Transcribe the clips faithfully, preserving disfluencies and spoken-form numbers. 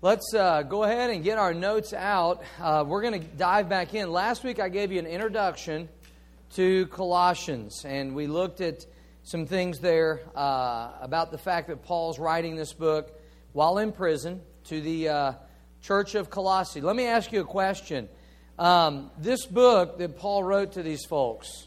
Let's uh, go ahead and get our notes out. Uh, we're going to dive back in. Last week I gave you an introduction to Colossians, and we looked at some things there uh, about the fact that Paul's writing this book while in prison to the uh, church of Colossae. Let me ask you a question. Um, this book that Paul wrote to these folks,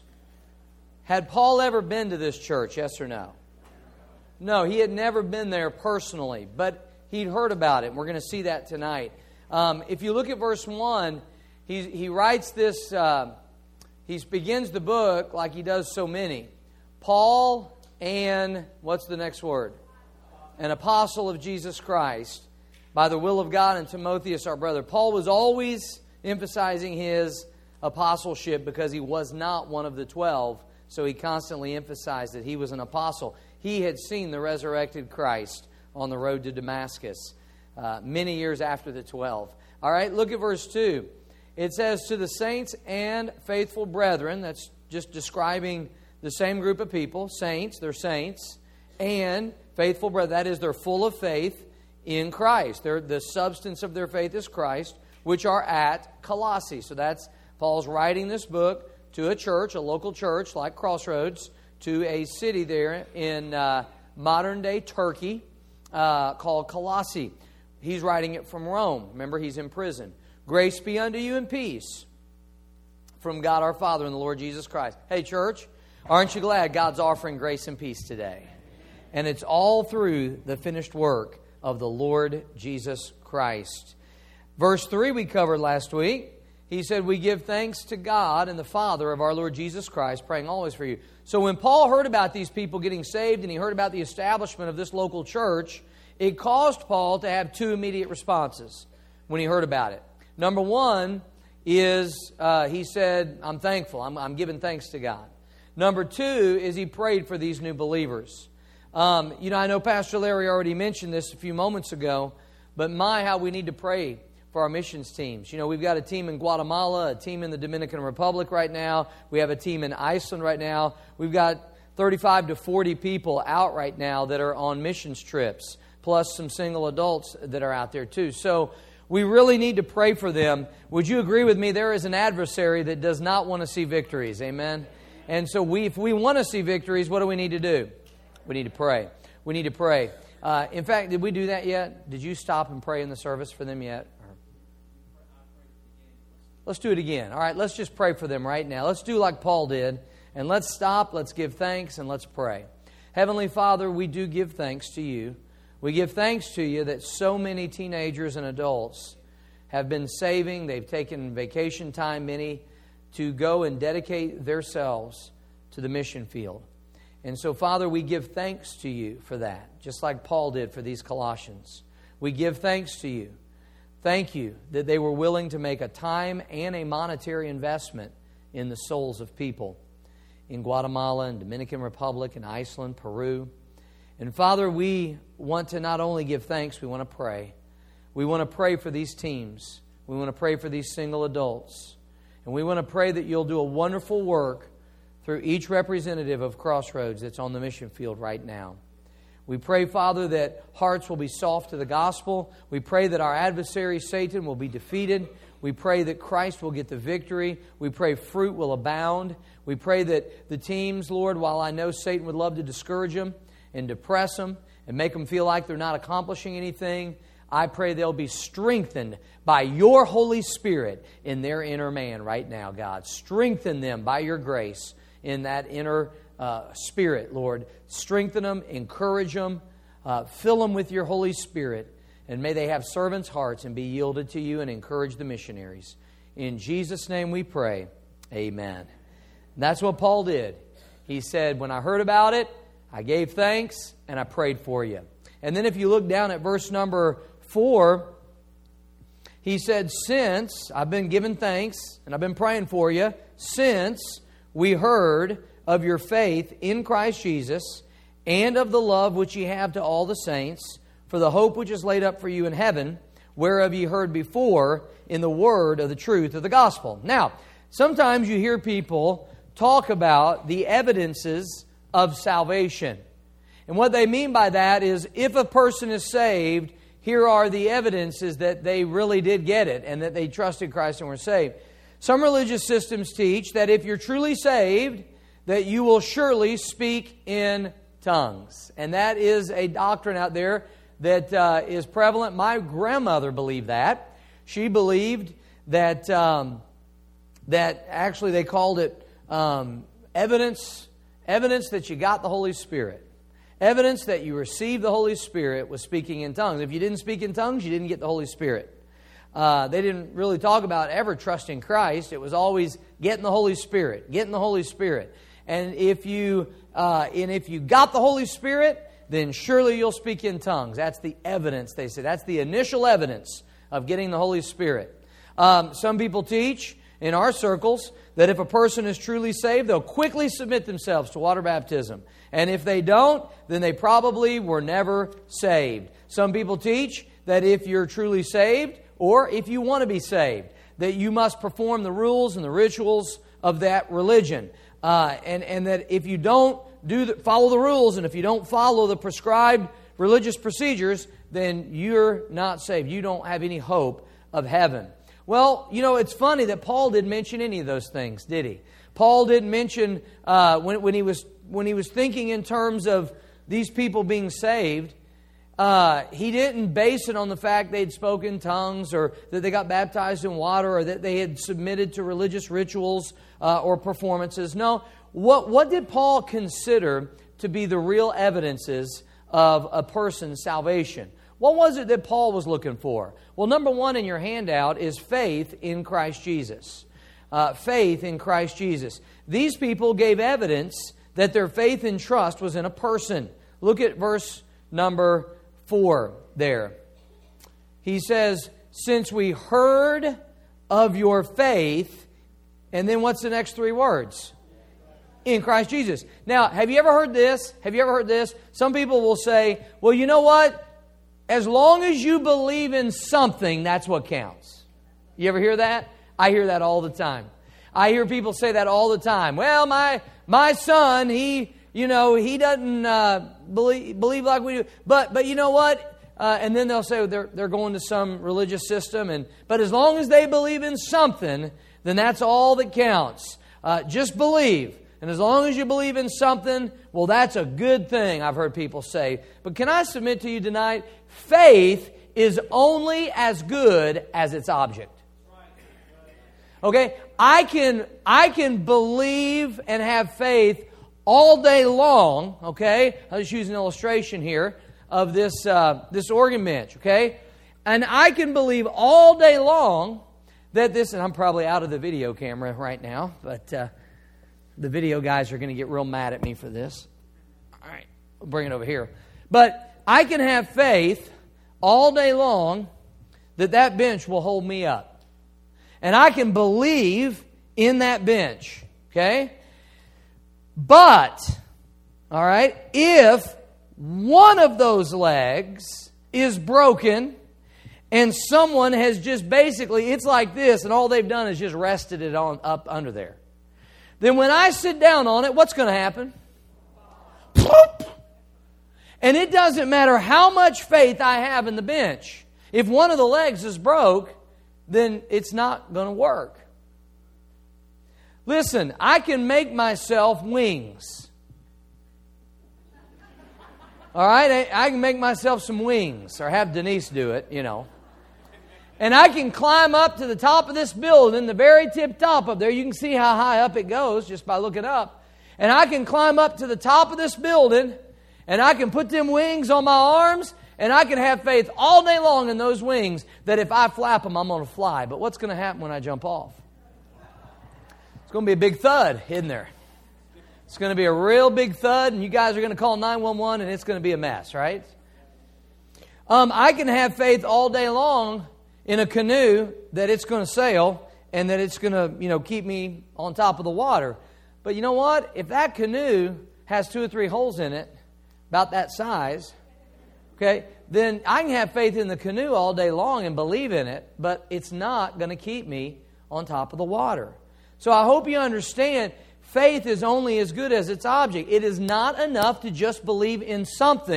had Paul ever been to this church, yes or no? No, he had never been there personally, but he'd heard about it. We're going to see that tonight. Um, if you look at verse one, he, he writes this, uh, he begins the book like he does so many. Paul and, what's the next word? An apostle of Jesus Christ, by the will of God, and Timotheus our brother. Paul was always emphasizing his apostleship because he was not one of the twelve, so he constantly emphasized that he was an apostle. He had seen the resurrected Christ on the road to Damascus uh, many years after the twelve. All right, look at verse two. It says, to the saints and faithful brethren, that's just describing the same group of people, saints, they're saints, and faithful brethren, that is, they're full of faith in Christ. They're, the substance of their faith is Christ, which are at Colossae. So that's, Paul's writing this book to a church, a local church like Crossroads, to a city there in uh, modern-day Turkey, Uh, called Colossae. He's writing it from Rome. Remember, he's in prison. Grace be unto you and peace from God our Father and the Lord Jesus Christ. Hey, church, aren't you glad God's offering grace and peace today? And it's all through the finished work of the Lord Jesus Christ. Verse three we covered last week. He said, we give thanks to God and the Father of our Lord Jesus Christ, praying always for you. So when Paul heard about these people getting saved and he heard about the establishment of this local church, it caused Paul to have two immediate responses when he heard about it. Number one is uh, he said, I'm thankful. I'm, I'm giving thanks to God. Number two is he prayed for these new believers. Um, you know, I know Pastor Larry already mentioned this a few moments ago, but my, how we need to pray for our missions teams. You know, we've got a team in Guatemala, a team in the Dominican Republic right now. We have a team in Iceland right now. We've got thirty-five to forty people out right now that are on missions trips, plus some single adults that are out there too. So we really need to pray for them. Would you agree with me? There is an adversary that does not want to see victories. Amen? And so we, if we want to see victories, what do we need to do? We need to pray. We need to pray. Uh, in fact, did we do that yet? Did you stop and pray in the service for them yet? Let's do it again. All right, let's just pray for them right now. Let's do like Paul did. And let's stop, let's give thanks, and let's pray. Heavenly Father, we do give thanks to you. We give thanks to you that so many teenagers and adults have been saving. They've taken vacation time, many, to go and dedicate themselves to the mission field. And so, Father, we give thanks to you for that, just like Paul did for these Colossians. We give thanks to you. Thank you that they were willing to make a time and a monetary investment in the souls of people in Guatemala and Dominican Republic and Iceland, Peru. And Father, we want to not only give thanks, we want to pray. We want to pray for these teams. We want to pray for these single adults. And we want to pray that you'll do a wonderful work through each representative of Crossroads that's on the mission field right now. We pray, Father, that hearts will be soft to the gospel. We pray that our adversary, Satan, will be defeated. We pray that Christ will get the victory. We pray fruit will abound. We pray that the teams, Lord, while I know Satan would love to discourage them and depress them and make them feel like they're not accomplishing anything, I pray they'll be strengthened by your Holy Spirit in their inner man right now, God. Strengthen them by your grace in that inner Uh, Spirit, Lord. Strengthen them, encourage them, uh, fill them with your Holy Spirit, and may they have servants' hearts and be yielded to you and encourage the missionaries. In Jesus' name we pray. Amen. And that's what Paul did. He said, when I heard about it, I gave thanks and I prayed for you. And then if you look down at verse number four, he said, since I've been giving thanks and I've been praying for you, since we heard of your faith in Christ Jesus, and of the love which ye have to all the saints, for the hope which is laid up for you in heaven, whereof ye heard before in the word of the truth of the gospel. Now, sometimes you hear people talk about the evidences of salvation. And what they mean by that is if a person is saved, here are the evidences that they really did get it and that they trusted Christ and were saved. Some religious systems teach that if you're truly saved, that you will surely speak in tongues. And that is a doctrine out there that uh, is prevalent. My grandmother believed that. She believed that um, that actually they called it um, evidence, evidence that you got the Holy Spirit. Evidence that you received the Holy Spirit was speaking in tongues. If you didn't speak in tongues, you didn't get the Holy Spirit. Uh, they didn't really talk about ever trusting Christ. It was always getting the Holy Spirit, getting the Holy Spirit. And if you uh, and if you got the Holy Spirit, then surely you'll speak in tongues. That's the evidence, they say. That's the initial evidence of getting the Holy Spirit. Um, some people teach in our circles that if a person is truly saved, they'll quickly submit themselves to water baptism. And if they don't, then they probably were never saved. Some people teach that if you're truly saved, or if you want to be saved, that you must perform the rules and the rituals of that religion. Uh, and, and that if you don't do the, follow the rules, and if you don't follow the prescribed religious procedures, then you're not saved. You don't have any hope of heaven. Well, you know, it's funny that Paul didn't mention any of those things, did he? Paul didn't mention, uh, when, when he was when he was thinking in terms of these people being saved, Uh, he didn't base it on the fact they'd spoken tongues or that they got baptized in water or that they had submitted to religious rituals uh, or performances. No, what, what did Paul consider to be the real evidences of a person's salvation? What was it that Paul was looking for? Well, number one in your handout is faith in Christ Jesus. Uh, faith in Christ Jesus. These people gave evidence that their faith and trust was in a person. Look at verse number four there. He says, since we heard of your faith, and then what's the next three words? In Christ Jesus. Now, have you ever heard this? Have you ever heard this? Some people will say, well, you know what? As long as you believe in something, that's what counts. You ever hear that? I hear that all the time. I hear people say that all the time. Well, my my son, he... You know, he doesn't uh, believe, believe like we do. But but you know what? Uh, and then they'll say they're they're going to some religious system. And but as long as they believe in something, then that's all that counts. Uh, just believe. And as long as you believe in something, well, that's a good thing, I've heard people say. But can I submit to you tonight, faith is only as good as its object. Okay? I can I can believe and have faith all day long, okay? I'll just use an illustration here of this uh, this organ bench, okay? And I can believe all day long that this, and I'm probably out of the video camera right now, but uh, the video guys are going to get real mad at me for this. All right, we'll bring it over here. But I can have faith all day long that that bench will hold me up. And I can believe in that bench, okay? But, all right, if one of those legs is broken and someone has just basically, it's like this, and all they've done is just rested it on up under there, then when I sit down on it, what's going to happen? Plop! And it doesn't matter how much faith I have in the bench. If one of the legs is broke, then it's not going to work. Listen, I can make myself wings. All right? I, I can make myself some wings, or have Denise do it, you know. And I can climb up to the top of this building, the very tip top up there. You can see how high up it goes just by looking up. And I can climb up to the top of this building, and I can put them wings on my arms, and I can have faith all day long in those wings that if I flap them, I'm going to fly. But what's going to happen when I jump off? It's going to be a big thud, isn't there? It's going to be a real big thud, and you guys are going to call nine one one, and it's going to be a mess, right? Um, I can have faith all day long in a canoe that it's going to sail and that it's going to, you know, keep me on top of the water. But you know what? If that canoe has two or three holes in it, about that size, okay, then I can have faith in the canoe all day long and believe in it, but it's not going to keep me on top of the water. So I hope you understand, faith is only as good as its object. It is not enough to just believe in something.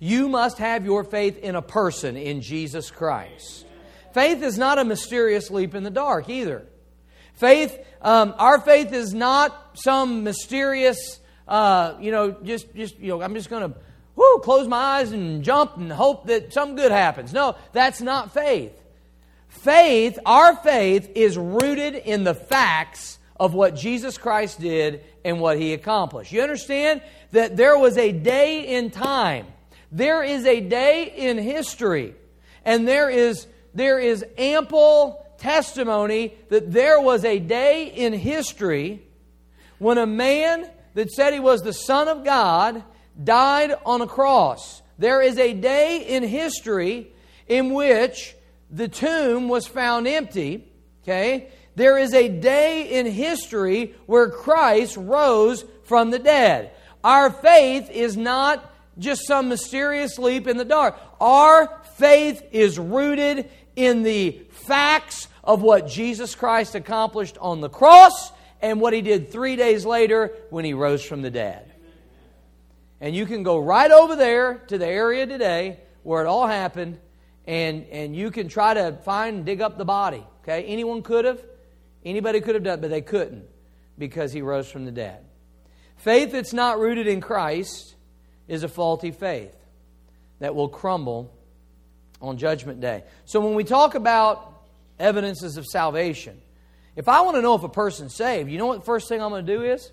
You must have your faith in a person, in Jesus Christ. Faith is not a mysterious leap in the dark either. Faith, um, our faith is not some mysterious, uh, you know, just, just, you know, I'm just going to, whoo, close my eyes and jump and hope that something good happens. No, that's not faith. Faith, our faith, is rooted in the facts of what Jesus Christ did and what He accomplished. You understand that there was a day in time. There is a day in history. And there is, there is ample testimony that there was a day in history when a man that said he was the Son of God died on a cross. There is a day in history in which the tomb was found empty. Okay? There is a day in history where Christ rose from the dead. Our faith is not just some mysterious leap in the dark. Our faith is rooted in the facts of what Jesus Christ accomplished on the cross and what He did three days later when He rose from the dead. And you can go right over there to the area today where it all happened, and, and you can try to find and dig up the body. Okay? Anyone could have. Anybody could have done it, but they couldn't because He rose from the dead. Faith that's not rooted in Christ is a faulty faith that will crumble on Judgment Day. So when we talk about evidences of salvation, if I want to know if a person's saved, you know what the first thing I'm going to do is?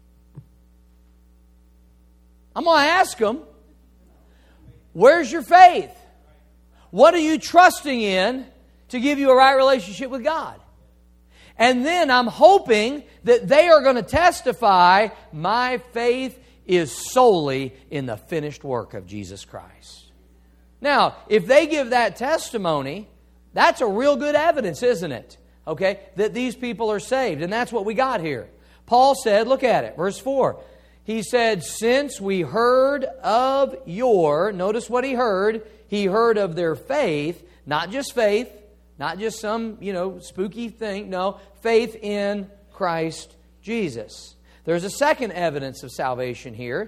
I'm going to ask them, where's your faith? What are you trusting in to give you a right relationship with God? And then I'm hoping that they are going to testify, my faith is solely in the finished work of Jesus Christ. Now, if they give that testimony, that's a real good evidence, isn't it? Okay, that these people are saved. And that's what we got here. Paul said, look at it, verse four. He said, since we heard of your, notice what he heard. He heard of their faith, not just faith, not just some, you know, spooky thing. No, faith in Christ Jesus. There's a second evidence of salvation here.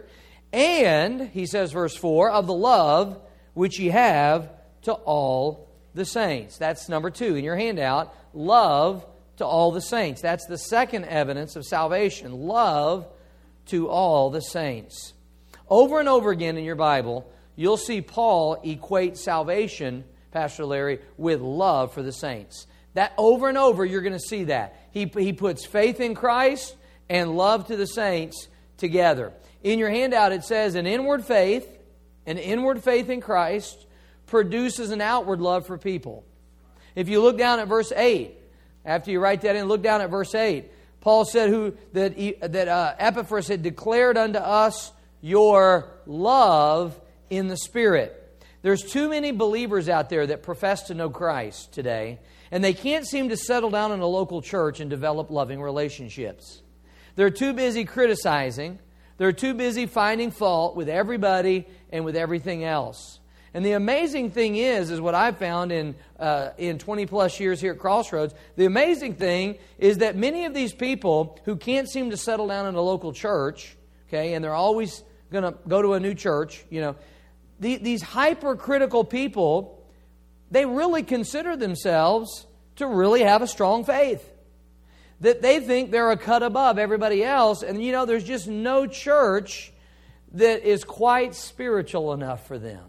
And, he says, verse four, of the love which ye have to all the saints. That's number two in your handout. Love to all the saints. That's the second evidence of salvation. Love to all the saints. Over and over again in your Bible, you'll see Paul equate salvation, Pastor Larry, with love for the saints. That over and over, you're going to see that. He, he puts faith in Christ and love to the saints together. In your handout, it says, an inward faith, an inward faith in Christ produces an outward love for people. If you look down at verse eight, after you write that in, look down at verse eight. Paul said who that, he, that uh, Epaphras had declared unto us your love in the Spirit. There's too many believers out there that profess to know Christ today, and they can't seem to settle down in a local church and develop loving relationships. They're too busy criticizing. They're too busy finding fault with everybody and with everything else. And the amazing thing is, is what I've found in uh, in twenty plus years here at Crossroads, the amazing thing is that many of these people who can't seem to settle down in a local church, okay, and they're always going to go to a new church, you know, the, these hypercritical people, they really consider themselves to really have a strong faith. That they think they're a cut above everybody else. And, you know, there's just no church that is quite spiritual enough for them.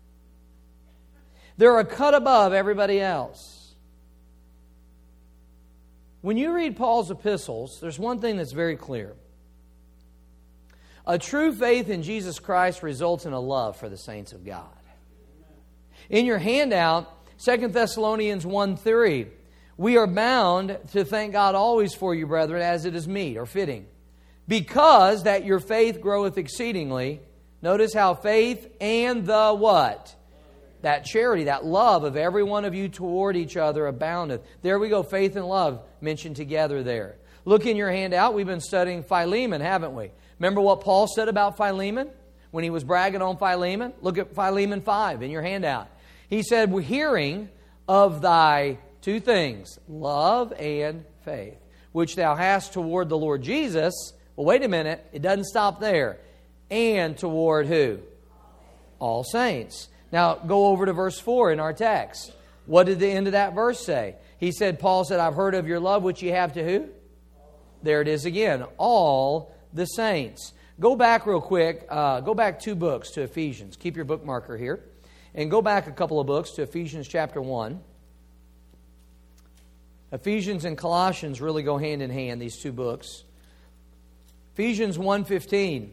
They're a cut above everybody else. When you read Paul's epistles, there's one thing that's very clear. A true faith in Jesus Christ results in a love for the saints of God. In your handout, Second Thessalonians one three, we are bound to thank God always for you, brethren, as it is meet or fitting, because that your faith groweth exceedingly. Notice how faith and the what? That charity, that love of every one of you toward each other aboundeth. There we go, faith and love mentioned together there. Look in your handout, we've been studying Philemon, haven't we? Remember what Paul said about Philemon when he was bragging on Philemon? Look at Philemon five in your handout. He said, we're hearing of thy two things, love and faith, which thou hast toward the Lord Jesus. Well, wait a minute, it doesn't stop there. And toward who? All saints. Now, go over to verse four in our text. What did the end of that verse say? He said, Paul said, I've heard of your love, which you have to who? There it is again. All the saints. Go back real quick. Uh, go back two books to Ephesians. Keep your bookmarker here. And go back a couple of books to Ephesians chapter one. Ephesians and Colossians really go hand in hand, these two books. Ephesians one fifteen.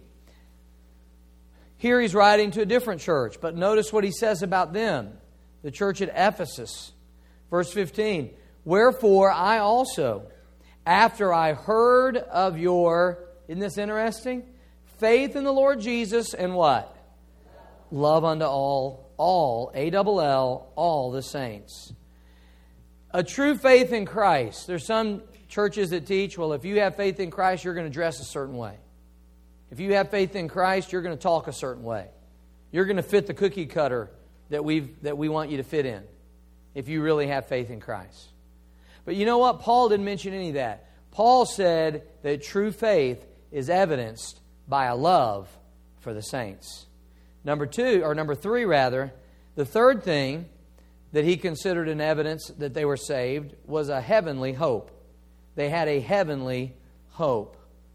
Here he's writing to a different church, but notice what he says about them. The church at Ephesus. Verse fifteen. Wherefore I also, after I heard of your, isn't this interesting? Faith in the Lord Jesus and what? Love unto all, all, A L L, all the saints. A true faith in Christ. There's some churches that teach, well, if you have faith in Christ, you're going to dress a certain way. If you have faith in Christ, you're going to talk a certain way. You're going to fit the cookie cutter that we've that we want you to fit in if you really have faith in Christ. But you know what? Paul didn't mention any of that. Paul said that true faith is evidenced by a love for the saints. Number two, or number three rather, the third thing that he considered an evidence that they were saved was a heavenly hope. They had a heavenly hope.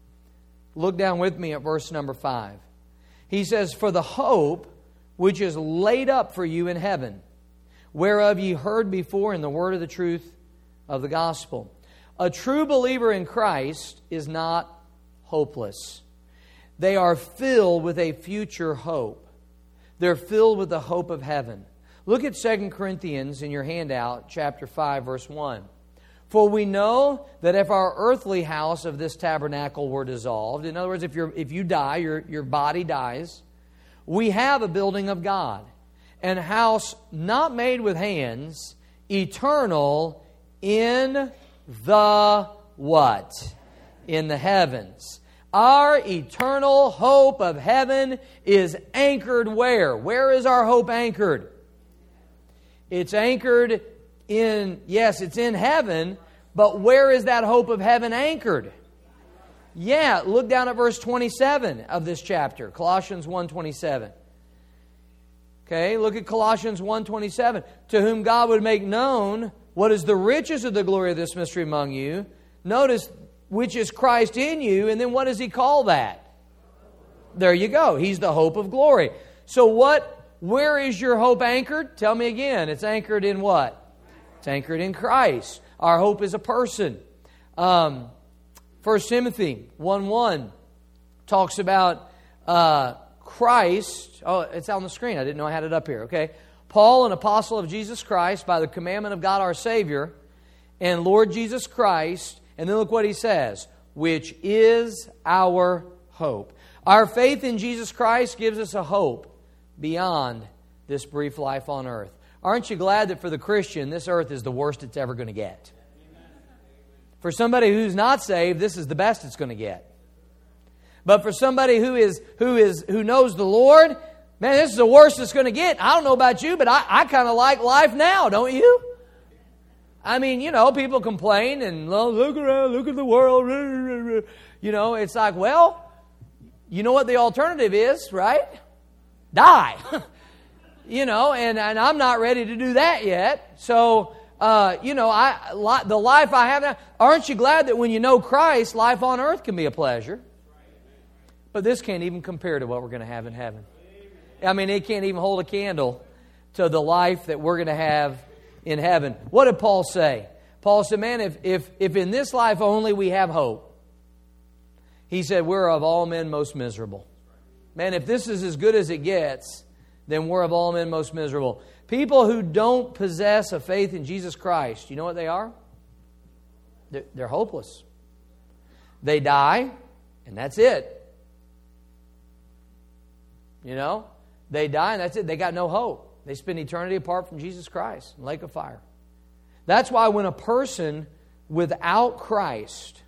Look down with me at verse number five. He says, for the hope which is laid up for you in heaven, whereof ye heard before in the word of the truth of the gospel. A true believer in Christ is not hopeless. They are filled with a future hope. They're filled with the hope of heaven. Look at Second Corinthians in your handout, chapter five, verse one. For we know that if our earthly house of this tabernacle were dissolved, in other words, if you're, if you die, your, your body dies, we have a building of God, an house not made with hands, eternal in the what? In the heavens. Our eternal hope of heaven is anchored where? Where is our hope anchored? It's anchored in, yes, it's in heaven, but where is that hope of heaven anchored? Yeah, look down at verse twenty-seven of this chapter, Colossians one twenty-seven. Okay, look at Colossians one twenty-seven. To whom God would make known what is the riches of the glory of this mystery among you. Notice, which is Christ in you, and then what does he call that? There you go. He's the hope of glory. So what, where is your hope anchored? Tell me again. It's anchored in what? It's anchored in Christ. Our hope is a person. Um, First Timothy one one talks about uh, Christ. Oh, it's on the screen. I didn't know I had it up here. Okay. Paul, an apostle of Jesus Christ, by the commandment of God our Savior, and Lord Jesus Christ. And then look what he says, which is our hope. Our faith in Jesus Christ gives us a hope beyond this brief life on earth. Aren't you glad that for the Christian, this earth is the worst it's ever going to get? For somebody who's not saved, this is the best it's going to get. But for somebody who is who is who knows the Lord, man, this is the worst it's going to get. I don't know about you, but I, I kind of like life now, don't you? I mean, you know, people complain and oh, look around, look at the world. You know, it's like, well, you know what the alternative is, right? Die. You know, and, and I'm not ready to do that yet. So, uh, you know, I li- the life I have now, aren't you glad that when you know Christ, life on earth can be a pleasure? But this can't even compare to what we're going to have in heaven. I mean, it can't even hold a candle to the life that we're going to have in heaven. What did Paul say? Paul said, man, if, if, if in this life only we have hope, he said, we're of all men most miserable. Man, if this is as good as it gets, then we're of all men most miserable. People who don't possess a faith in Jesus Christ, you know what they are? They're, they're hopeless. They die, and that's it. You know? They die, and that's it. They got no hope. They spend eternity apart from Jesus Christ in the lake of fire. That's why when a person without Christ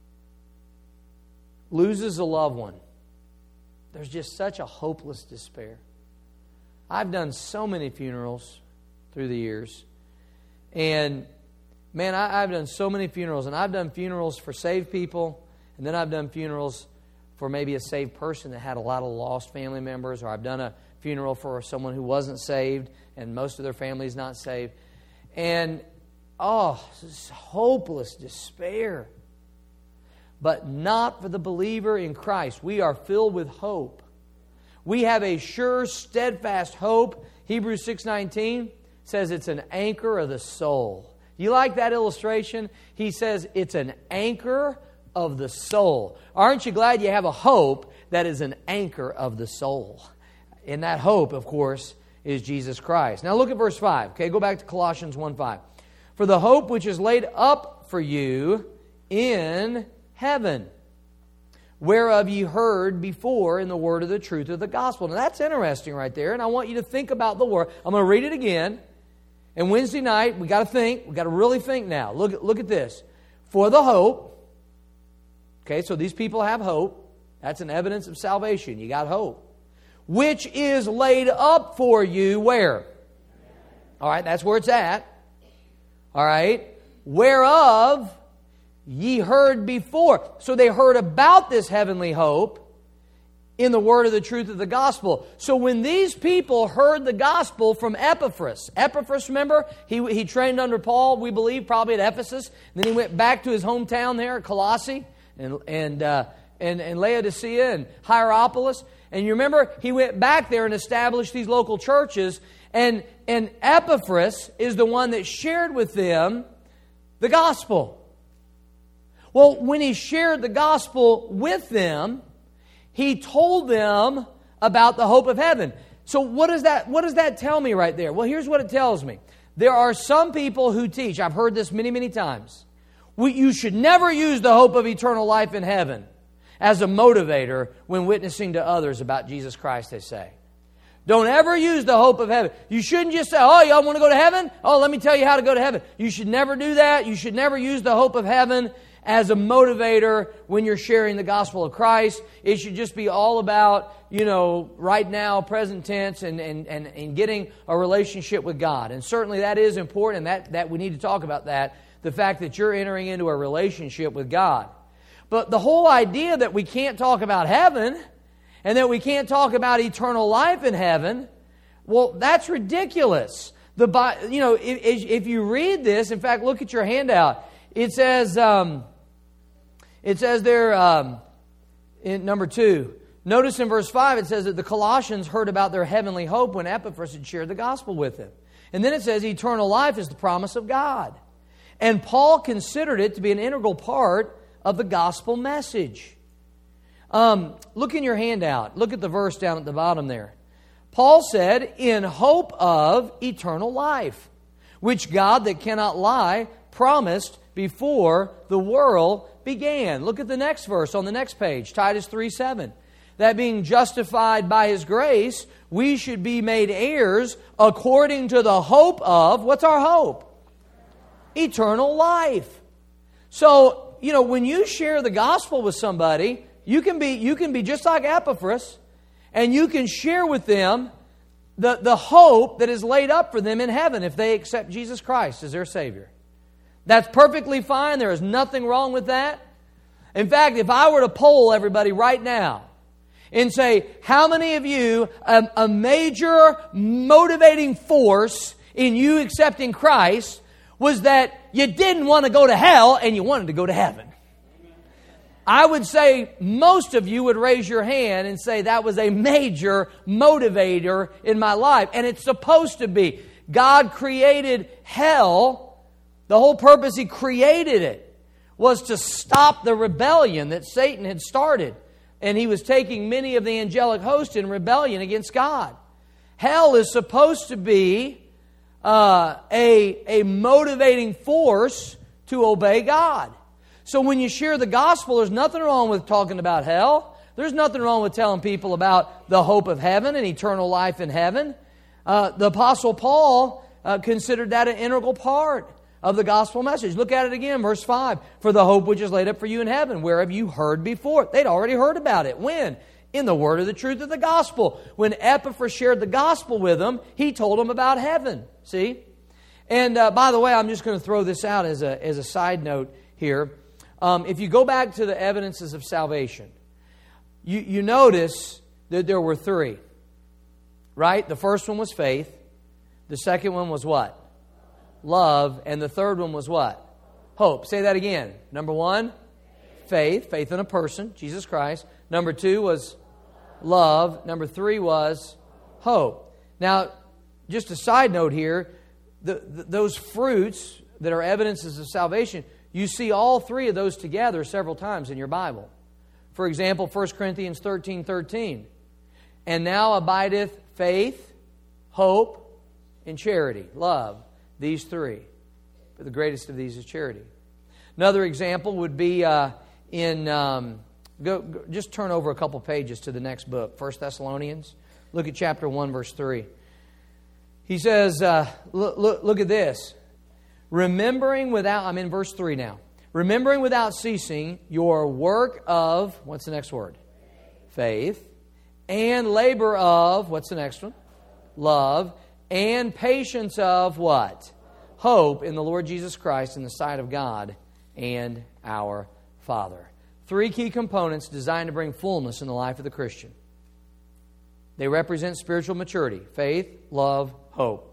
loses a loved one, there's just such a hopeless despair. I've done so many funerals through the years. And, man, I, I've done so many funerals. And I've done funerals for saved people. And then I've done funerals for maybe a saved person that had a lot of lost family members. Or I've done a funeral for someone who wasn't saved, and most of their family's not saved. And, oh, this hopeless despair. But not for the believer in Christ. We are filled with hope. We have a sure, steadfast hope. Hebrews six nineteen says it's an anchor of the soul. You like that illustration? He says it's an anchor of the soul. Aren't you glad you have a hope that is an anchor of the soul? And that hope, of course, is Jesus Christ. Now look at verse five. Okay, go back to Colossians one five. For the hope which is laid up for you in heaven, whereof ye heard before in the word of the truth of the gospel. Now that's interesting right there, and I want you to think about the word. I'm going to read it again. And Wednesday night, we got to think. We got to really think now. Look, look at this. For the hope. Okay, so these people have hope. That's an evidence of salvation. You got hope. Which is laid up for you where? All right, that's where it's at. All right. Whereof ye heard before. So they heard about this heavenly hope in the word of the truth of the gospel. So when these people heard the gospel from Epaphras, Epaphras, remember, he, he trained under Paul, we believe, probably at Ephesus. And then he went back to his hometown there at Colossae and, and, uh, and, and Laodicea and Hierapolis. And you remember, he went back there and established these local churches. And, and Epaphras is the one that shared with them the gospel. Well, when he shared the gospel with them, he told them about the hope of heaven. So what does that, what does that tell me right there? Well, here's what it tells me. There are some people who teach, I've heard this many, many times, we, you should never use the hope of eternal life in heaven as a motivator when witnessing to others about Jesus Christ, they say. Don't ever use the hope of heaven. You shouldn't just say, oh, y'all want to go to heaven? Oh, let me tell you how to go to heaven. You should never do that. You should never use the hope of heaven as a motivator when you're sharing the gospel of Christ. It should just be all about, you know, right now, present tense, and, and, and, and getting a relationship with God. And certainly that is important, and that, that we need to talk about that, the fact that you're entering into a relationship with God. But the whole idea that we can't talk about heaven and that we can't talk about eternal life in heaven, well, that's ridiculous. The you know, if, if you read this, in fact, look at your handout. It says, um, it says there um, in number two. Notice in verse five, it says that the Colossians heard about their heavenly hope when Epaphras had shared the gospel with them. And then it says eternal life is the promise of God. And Paul considered it to be an integral part of the gospel message. Um, look in your handout. Look at the verse down at the bottom there. Paul said, in hope of eternal life, which God that cannot lie promised before the world began. Look at the next verse on the next page, Titus three seven. That being justified by His grace, we should be made heirs according to the hope of, what's our hope? Eternal life. So, you know, when you share the gospel with somebody, you can be you can be just like Epaphras, and you can share with them the, the hope that is laid up for them in heaven if they accept Jesus Christ as their Savior. That's perfectly fine. There is nothing wrong with that. In fact, if I were to poll everybody right now and say, how many of you, um, a major motivating force in you accepting Christ was that you didn't want to go to hell and you wanted to go to heaven? I would say most of you would raise your hand and say that was a major motivator in my life. And it's supposed to be. God created hell. The whole purpose He created it was to stop the rebellion that Satan had started. And he was taking many of the angelic host in rebellion against God. Hell is supposed to be uh, a, a motivating force to obey God. So when you share the gospel, there's nothing wrong with talking about hell. There's nothing wrong with telling people about the hope of heaven and eternal life in heaven. Uh, the Apostle Paul uh, considered that an integral part of the gospel message. Look at it again, verse five. For the hope which is laid up for you in heaven, whereof you heard before. They'd already heard about it. When? In the word of the truth of the gospel. When Epaphras shared the gospel with them, he told them about heaven. See? And uh, by the way, I'm just going to throw this out as a, as a side note here. Um, if you go back to the evidences of salvation, you, you notice that there were three. Right? The first one was faith. The second one was what? Love. And the third one was what? Hope. Say that again. Number one, faith. Faith in a person, Jesus Christ. Number two was love. Number three was hope. Now, just a side note here, the, the, those fruits that are evidences of salvation, you see all three of those together several times in your Bible. For example, First Corinthians thirteen thirteen. And now abideth faith, hope, and charity, love. These three. But the greatest of these is charity. Another example would be uh, in, um, go, go, just turn over a couple pages to the next book, First Thessalonians. Look at chapter one, verse three. He says, uh, look, look, look at this. Remembering without, I'm in verse three now. Remembering without ceasing your work of, what's the next word? Faith. And labor of, what's the next one? Love. And patience of what? Hope in the Lord Jesus Christ in the sight of God and our Father. Three key components designed to bring fullness in the life of the Christian. They represent spiritual maturity. Faith, love, hope.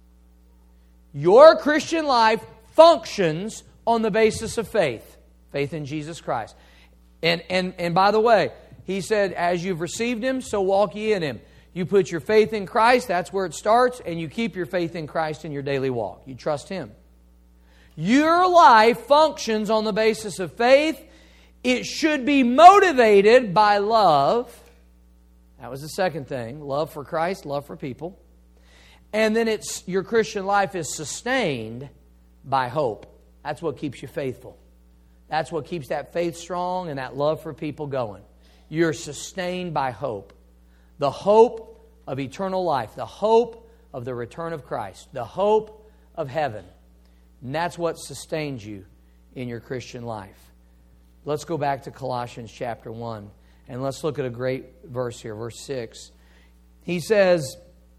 Your Christian life functions on the basis of faith. Faith in Jesus Christ. And, and, and by the way, He said, as you've received Him, so walk ye in Him. You put your faith in Christ, that's where it starts, and you keep your faith in Christ in your daily walk. You trust Him. Your life functions on the basis of faith. It should be motivated by love. That was the second thing. Love for Christ, love for people. And then it's your Christian life is sustained by hope. That's what keeps you faithful. That's what keeps that faith strong and that love for people going. You're sustained by hope. The hope of eternal life. The hope of the return of Christ. The hope of heaven. And that's what sustains you in your Christian life. Let's go back to Colossians chapter one. And let's look at a great verse here. Verse six. He says,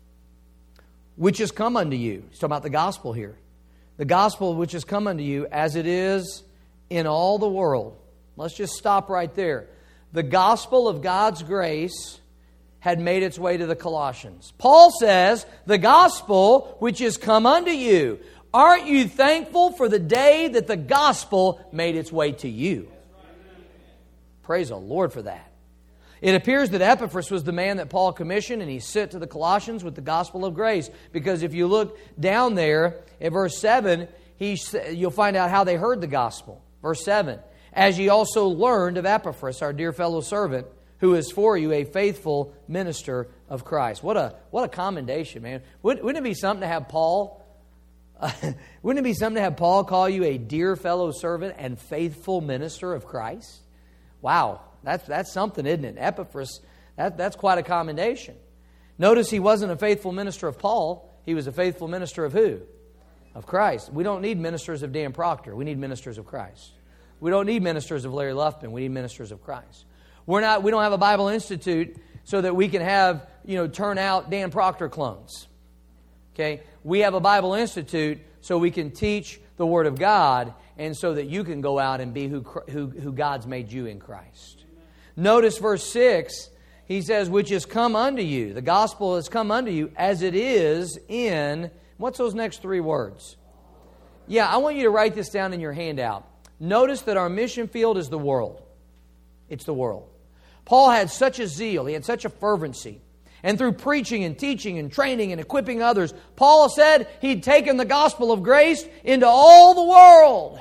which has come unto you. He's talking about the gospel here. The gospel which has come unto you as it is in all the world. Let's just stop right there. The gospel of God's grace had made its way to the Colossians. Paul says, the gospel which has come unto you. Aren't you thankful for the day that the gospel made its way to you? Praise the Lord for that. It appears that Epaphras was the man that Paul commissioned, and he sent to the Colossians with the gospel of grace. Because if you look down there at verse seven, he, you'll find out how they heard the gospel. Verse seven, as ye also learned of Epaphras, our dear fellow servant, who is for you a faithful minister of Christ. What a what a commendation, man. Wouldn't, wouldn't it be something to have Paul, uh, wouldn't it be something to have Paul call you a dear fellow servant and faithful minister of Christ? Wow, that's, that's something, isn't it? Epaphras, that, that's quite a commendation. Notice he wasn't a faithful minister of Paul. He was a faithful minister of who? Of Christ. We don't need ministers of Dan Proctor. We need ministers of Christ. We don't need ministers of Larry Luffman. We need ministers of Christ. We're not, we don't have a Bible Institute so that we can have, you know, turn out Dan Proctor clones. Okay? We have a Bible Institute so we can teach the Word of God and so that you can go out and be who, who, who God's made you in Christ. Amen. Notice verse six, he says, which has come unto you. The gospel has come unto you as it is in, what's those next three words? Yeah, I want you to write this down in your handout. Notice that our mission field is the world. It's the world. Paul had such a zeal, he had such a fervency. And through preaching and teaching and training and equipping others, Paul said he'd taken the gospel of grace into all the world.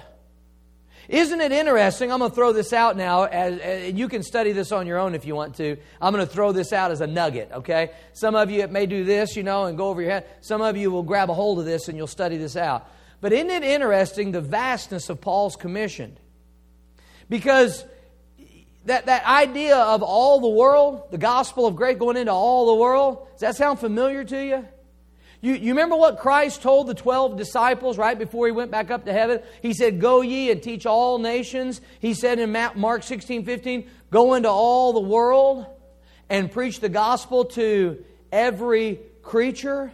Isn't it interesting? I'm going to throw this out now, as, and you can study this on your own if you want to. I'm going to throw this out as a nugget, okay? Some of you may do this, you know, and go over your head. Some of you will grab a hold of this and you'll study this out. But isn't it interesting the vastness of Paul's commission? Because That, that idea of all the world, the gospel of grace going into all the world, does that sound familiar to you? You, you remember what Christ told the twelve disciples right before He went back up to heaven? He said, go ye and teach all nations. He said in Mark sixteen fifteen, go into all the world and preach the gospel to every creature.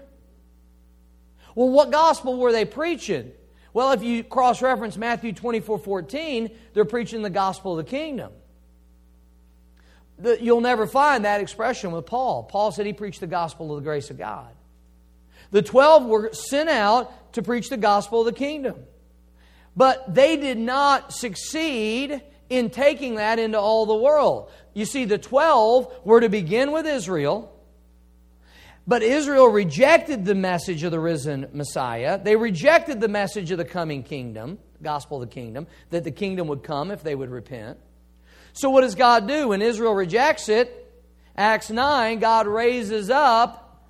Well, what gospel were they preaching? Well, if you cross-reference Matthew twenty-four fourteen, they're preaching the gospel of the kingdom. the, you'll never find that expression with Paul. Paul said he preached the gospel of the grace of God. The twelve were sent out to preach the gospel of the kingdom. But they did not succeed in taking that into all the world. You see, the twelve were to begin with Israel, but Israel rejected the message of the risen Messiah. They rejected the message of the coming kingdom, the gospel of the kingdom, that the kingdom would come if they would repent. So what does God do? When Israel rejects it, Acts nine, God raises up,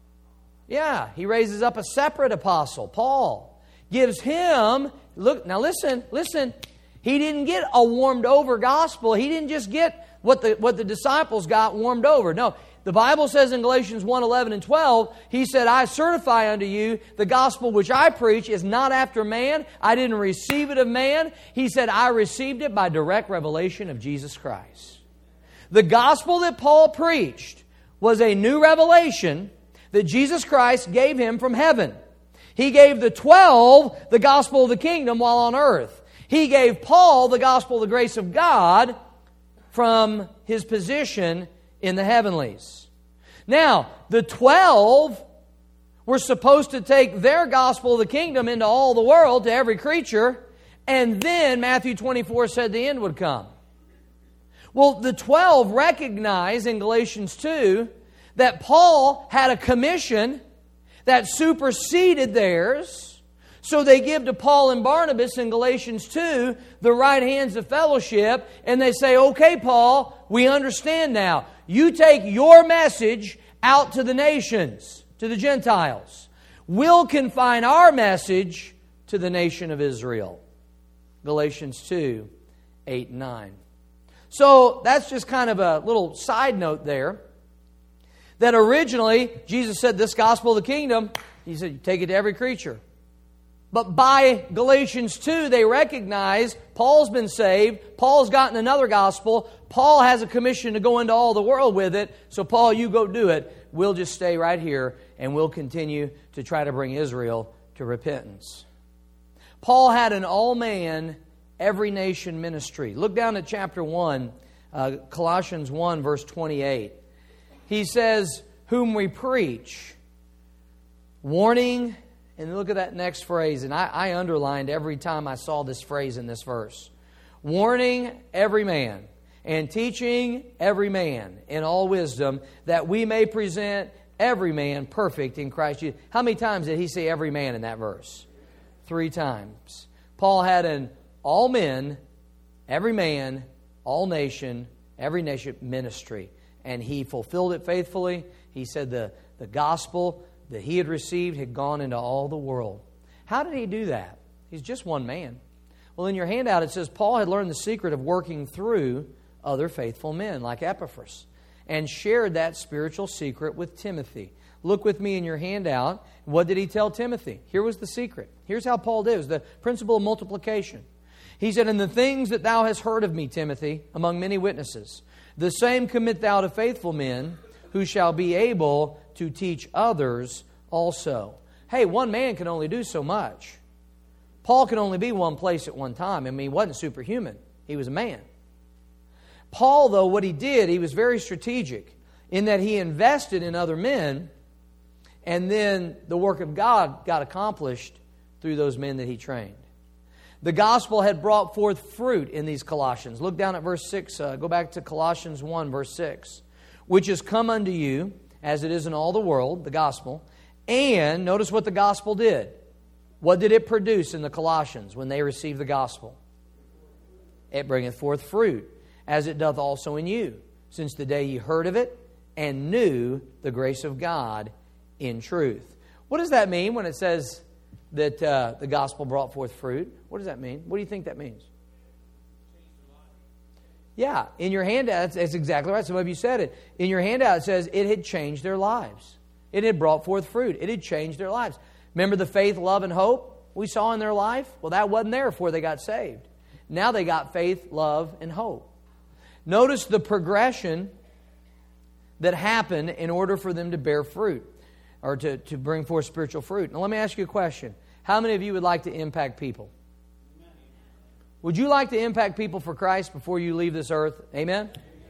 yeah, He raises up a separate apostle, Paul. Gives him, look, now listen, listen. He didn't get a warmed over gospel. He didn't just get what the, what the disciples got warmed over. No, the Bible says in Galatians one, eleven and twelve, He said, I certify unto you the gospel which I preach is not after man. I didn't receive it of man. He said, I received it by direct revelation of Jesus Christ. The gospel that Paul preached was a new revelation that Jesus Christ gave him from heaven. He gave the twelve the gospel of the kingdom while on earth. He gave Paul the gospel of the grace of God from his position in the heavenlies. Now, the twelve were supposed to take their gospel of the kingdom into all the world, to every creature, and then Matthew twenty-four said the end would come. Well, the twelve recognized in Galatians two that Paul had a commission that superseded theirs. So they give to Paul and Barnabas in Galatians two the right hands of fellowship, and they say, okay, Paul, we understand now. You take your message out to the nations, to the Gentiles. We'll confine our message to the nation of Israel. Galatians two, eight and nine. So that's just kind of a little side note there. That originally, Jesus said, this gospel of the kingdom, He said, you take it to every creature. But by Galatians two, they recognize Paul's been saved. Paul's gotten another gospel. Paul has a commission to go into all the world with it. So Paul, you go do it. We'll just stay right here and we'll continue to try to bring Israel to repentance. Paul had an all-man, every nation ministry. Look down at chapter one, uh, Colossians one, verse twenty-eight. He says, whom we preach, warning, and look at that next phrase, and I, I underlined every time I saw this phrase in this verse. Warning every man, and teaching every man in all wisdom, that we may present every man perfect in Christ Jesus. How many times did he say every man in that verse? Three times. Paul had an all men, every man, all nation, every nation ministry. And he fulfilled it faithfully. He said the, the gospel that he had received had gone into all the world. How did he do that? He's just one man. Well, in your handout it says Paul had learned the secret of working through other faithful men like Epaphras and shared that spiritual secret with Timothy. Look with me in your handout. What did he tell Timothy? Here was the secret. Here's how Paul did it. It was the principle of multiplication. He said, and the things that thou hast heard of me, Timothy, among many witnesses, the same commit thou to faithful men, who shall be able to teach others also. Hey, one man can only do so much. Paul could only be one place at one time. I mean, he wasn't superhuman. He was a man. Paul, though, what he did, he was very strategic in that he invested in other men, and then the work of God got accomplished through those men that he trained. The gospel had brought forth fruit in these Colossians. Look down at verse six. Uh, go back to Colossians one, verse six. Which is come unto you, as it is in all the world, the gospel. And notice what the gospel did. What did it produce in the Colossians when they received the gospel? It bringeth forth fruit, as it doth also in you, since the day ye heard of it, and knew the grace of God in truth. What does that mean when it says that uh, the gospel brought forth fruit? What does that mean? What do you think that means? Yeah, in your handout, that's, that's exactly right. Some of you said it. In your handout, it says it had changed their lives. It had brought forth fruit. It had changed their lives. Remember the faith, love, and hope we saw in their life? Well, that wasn't there before they got saved. Now they got faith, love, and hope. Notice the progression that happened in order for them to bear fruit, or to, to bring forth spiritual fruit. Now let me ask you a question. How many of you would like to impact people? Would you like to impact people for Christ before you leave this earth? Amen?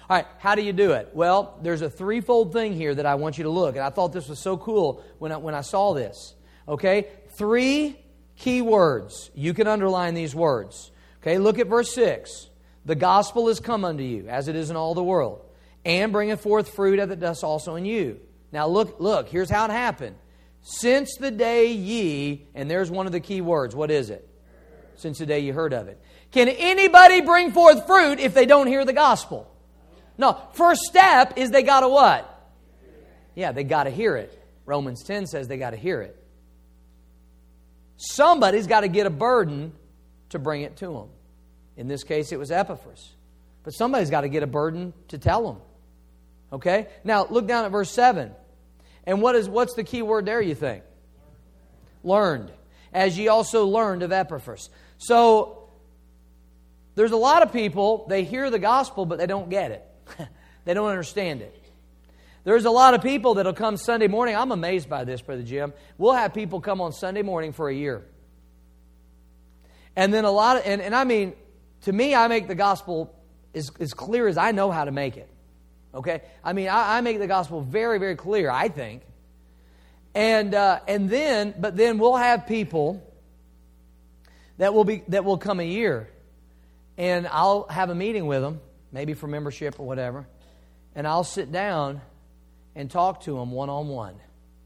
All right, how do you do it? Well, there's a threefold thing here that I want you to look. And I thought this was so cool when I, when I saw this. Okay, three key words. You can underline these words. Okay, look at verse six. The gospel is come unto you, as it is in all the world, and bringeth forth fruit as it does also in you. Now look, look, here's how it happened. Since the day ye, and there's one of the key words. What is it? Since the day you heard of it. Can anybody bring forth fruit if they don't hear the gospel? No. First step is they got to what? Yeah, they got to hear it. Romans ten says they got to hear it. Somebody's got to get a burden to bring it to them. In this case, it was Epaphras. But somebody's got to get a burden to tell them. Okay? Now, look down at verse seven. And what is what's the key word there, you think? Learned. As ye also learned of Epaphras. So, there's a lot of people, they hear the gospel, but they don't get it. They don't understand it. There's a lot of people that'll come Sunday morning. I'm amazed by this, Brother Jim. We'll have people come on Sunday morning for a year. And then a lot of, and, and I mean, to me, I make the gospel as, as clear as I know how to make it. Okay? I mean, I, I make the gospel very, very clear, I think. And uh, and then, but then we'll have people that will be that will come a year, and I'll have a meeting with them, maybe for membership or whatever, and I'll sit down and talk to them one-on-one,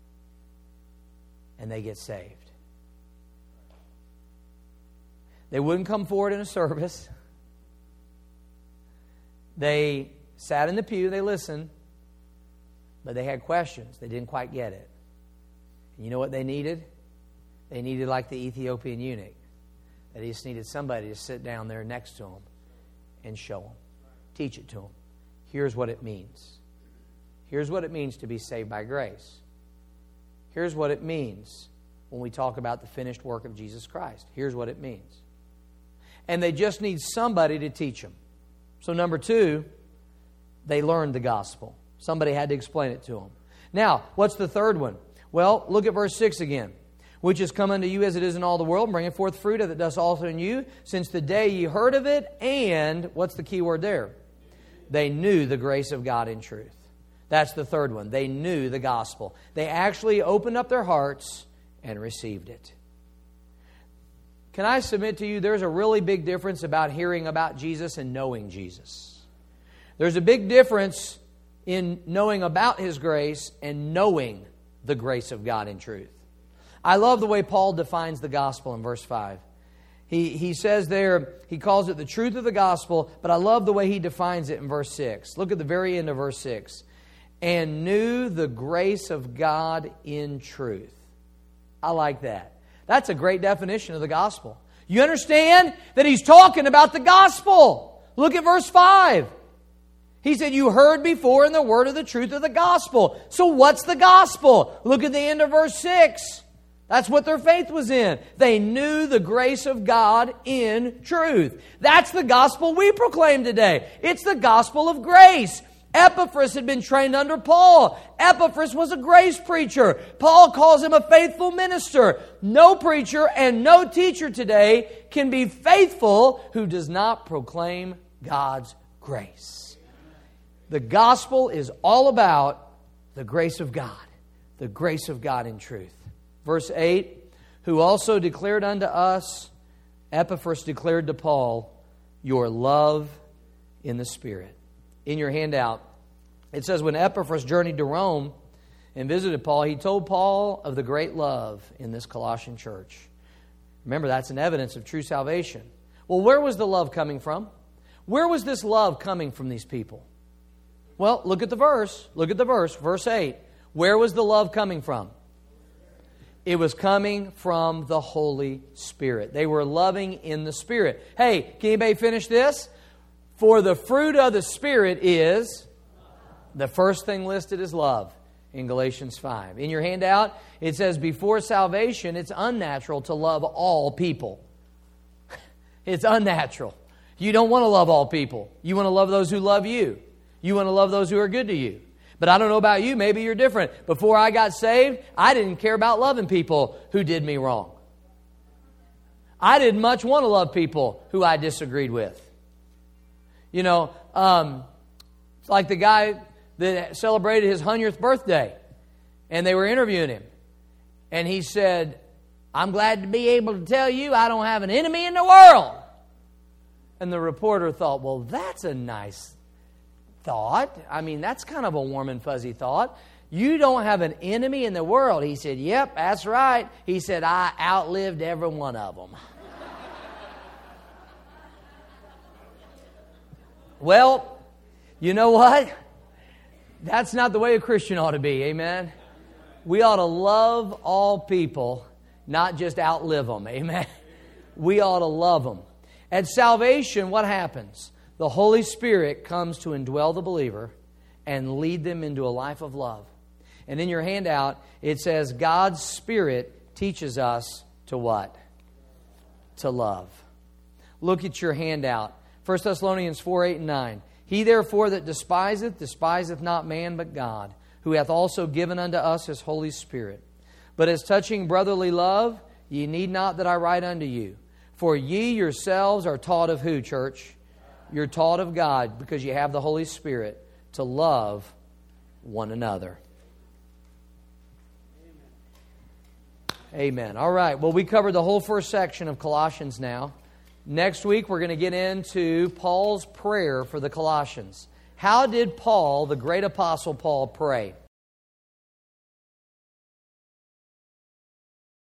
and they get saved. They wouldn't come forward in a service. They sat in the pew, they listened, but they had questions. They didn't quite get it. And you know what they needed? They needed like the Ethiopian eunuch. They just needed somebody to sit down there next to them and show them. Teach it to them. Here's what it means. Here's what it means to be saved by grace. Here's what it means when we talk about the finished work of Jesus Christ. Here's what it means. And they just need somebody to teach them. So number two, they learned the gospel. Somebody had to explain it to them. Now, what's the third one? Well, look at verse six again. Which is come unto you as it is in all the world, bringing forth fruit as it does also in you, since the day ye heard of it, and, what's the key word there? They knew the grace of God in truth. That's the third one. They knew the gospel. They actually opened up their hearts and received it. Can I submit to you, there's a really big difference about hearing about Jesus and knowing Jesus. There's a big difference in knowing about His grace and knowing the grace of God in truth. I love the way Paul defines the gospel in verse five. He, he says there, he calls it the truth of the gospel, but I love the way he defines it in verse six. Look at the very end of verse six. And knew the grace of God in truth. I like that. That's a great definition of the gospel. You understand that he's talking about the gospel. Look at verse five. He said, you heard before in the word of the truth of the gospel. So what's the gospel? Look at the end of verse six. That's what their faith was in. They knew the grace of God in truth. That's the gospel we proclaim today. It's the gospel of grace. Epaphras had been trained under Paul. Epaphras was a grace preacher. Paul calls him a faithful minister. No preacher and no teacher today can be faithful who does not proclaim God's grace. The gospel is all about the grace of God. The grace of God in truth. Verse eight, who also declared unto us, Epaphras declared to Paul, your love in the Spirit. In your handout, it says, when Epaphras journeyed to Rome and visited Paul, he told Paul of the great love in this Colossian church. Remember, that's an evidence of true salvation. Well, where was the love coming from? Where was this love coming from these people? Well, look at the verse. Look at the verse, verse eight. Where was the love coming from? It was coming from the Holy Spirit. They were loving in the Spirit. Hey, can anybody finish this? For the fruit of the Spirit is, the first thing listed is love in Galatians five. In your handout, it says, before salvation, it's unnatural to love all people. It's unnatural. You don't want to love all people. You want to love those who love you. You want to love those who are good to you. But I don't know about you, maybe you're different. Before I got saved, I didn't care about loving people who did me wrong. I didn't much want to love people who I disagreed with. You know, um, It's like the guy that celebrated his hundredth birthday, and they were interviewing him. And he said, I'm glad to be able to tell you I don't have an enemy in the world. And the reporter thought, well, that's a nice thought. I mean, that's kind of a warm and fuzzy thought. You don't have an enemy in the world. He said, yep, that's right. He said, I outlived every one of them. Well, you know what? That's not the way a Christian ought to be, amen? We ought to love all people, not just outlive them, amen? We ought to love them. At salvation, what happens? The Holy Spirit comes to indwell the believer and lead them into a life of love. And in your handout, it says God's Spirit teaches us to what? To love. Look at your handout. First Thessalonians four, eight, and nine. He therefore that despiseth, despiseth not man but God, who hath also given unto us His Holy Spirit. But as touching brotherly love, ye need not that I write unto you. For ye yourselves are taught of who, church? You're taught of God because you have the Holy Spirit to love one another. Amen. All right. Well, we covered the whole first section of Colossians now. Next week, we're going to get into Paul's prayer for the Colossians. How did Paul, the great apostle Paul, pray?